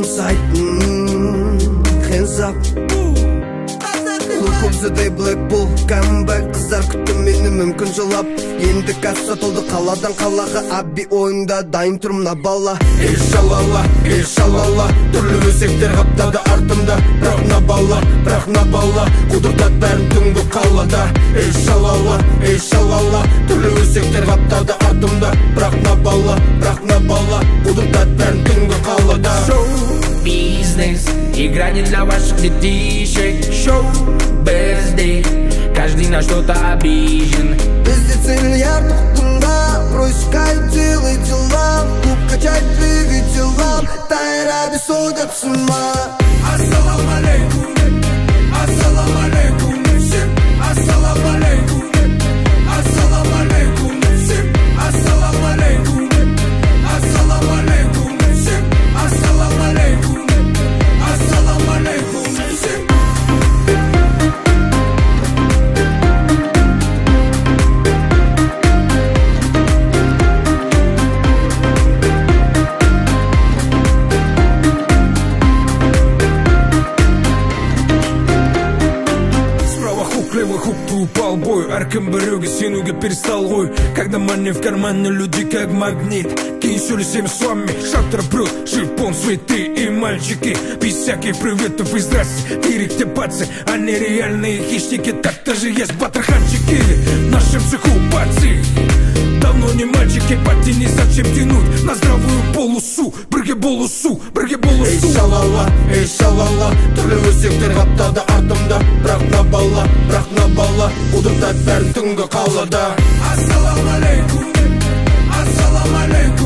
жұмсайтын hands up. Көкөзідай Blackpool comeback, қыздар күтті мені мүмкін жылап. Енді кәс сатылды қаладан қалаға, абби ойында дайын тұрмына бала. Ей шалала, түрлі өсектер қаптады артымда. Бірақ на бала, құдыртат бәрін түнгі қалада. Ей шалала, түрлі өсектер қаптады артымда. Бірақ на бала, құдыртат бәрін түнгі қалада. Шоу, бизнес, игра не для ваших детишек. Шоу, бездей, каждый на что-то обижен. Везде цель ярких проискать, делай дела, клуб качать, двигай дела, тайраби сходят с ума. Ассалам алейкум, ассалам алейкум, всем ассалам алейкум, ассалам алейкум, всем ассалам алейкум, ассалам алейкум, всем ассалам алейкум, ассалам алейкум, всем. Левый хук, ты упал бой. Әркім біреуге сенуге перестал ғой. Когда money в кармане, люди как магнит. Кинь всем с вами, шаттер брод, жив полн цветы и мальчики. Без всяких приветов и здрасте. Директе пацы, они реальные хищники. Так-то же есть батраханчики в нашем цеху пацы. Давно не мальчики, потяни, зачем тянуть на здравую полосу. Бірге болысу. Ей шалала, түрлі өсектер қаптады артымда. Бірақ на бала, құдыртат бәрін түнгі қалада. Ассалам алейкум, ассалам алейкум.